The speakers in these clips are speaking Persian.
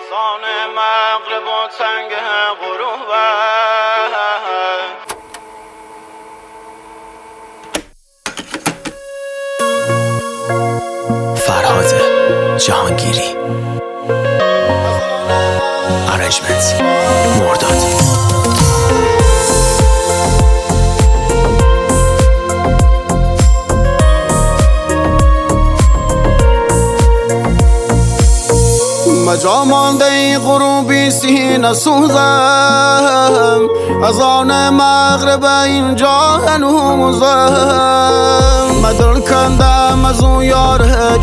اذان مغرب و تنگ غروب فرهاد جهانگیری ارنجمنت مرداد. مجا مانده ای غروبی سینه سوزم، از آن مغرب اینجا هنوزم. مدل کندم از اون یار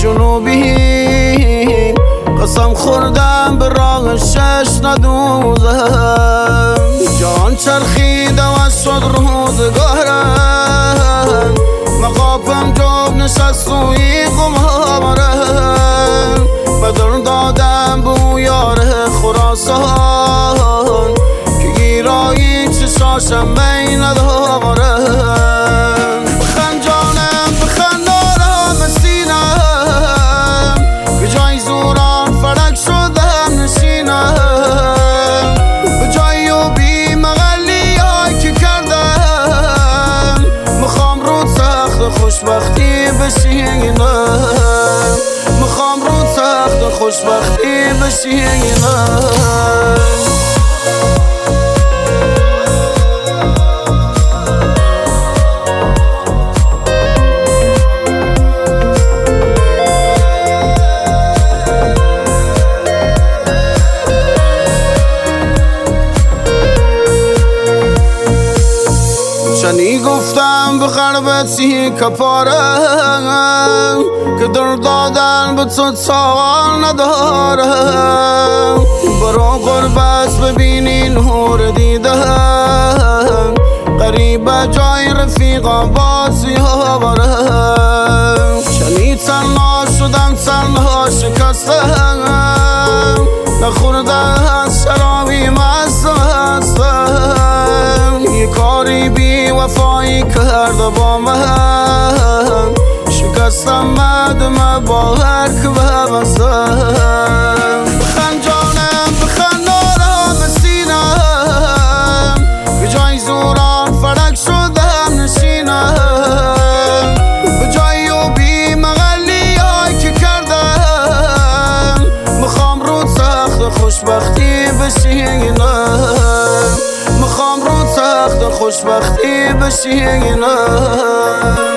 جنوبی، قسم خوردم به راه شش ندوزم. جان چرخیده و شد روزگارم، مقافم جاب نشست سوی قمارم. بدل دادم به یار خراسان که گیرایی چشاشم بین دارم. بخند جانم بخند آرام سینم، به جای زوران فلک شدم نشینم. به جای و بی مغلی های که کردم، میخوام رو تخت خوشبختی بشینم. میخوام رو تخت خوشبختی بشینم. چنی گفتم به قلبتی کپارم که در دادن به تو تاوان ندارم. برو غربت ببینی نور دیدم، قریب جای رفیقا بازی ها برم. چنی تنها شدم تنها شکستم، نخورده از شرابی مست هستم. یه کاری بی وفایی کرده با من، شکستم مدم با هر که ببستم. بخند جانم بخند آرام سینم، به جای زوران فلک شدم نشینم. به جای و بی مغلی های که کردم، میخوام رو تخت خوشبختی بشینم. میخوام رو تخت خوشبختی بشینم.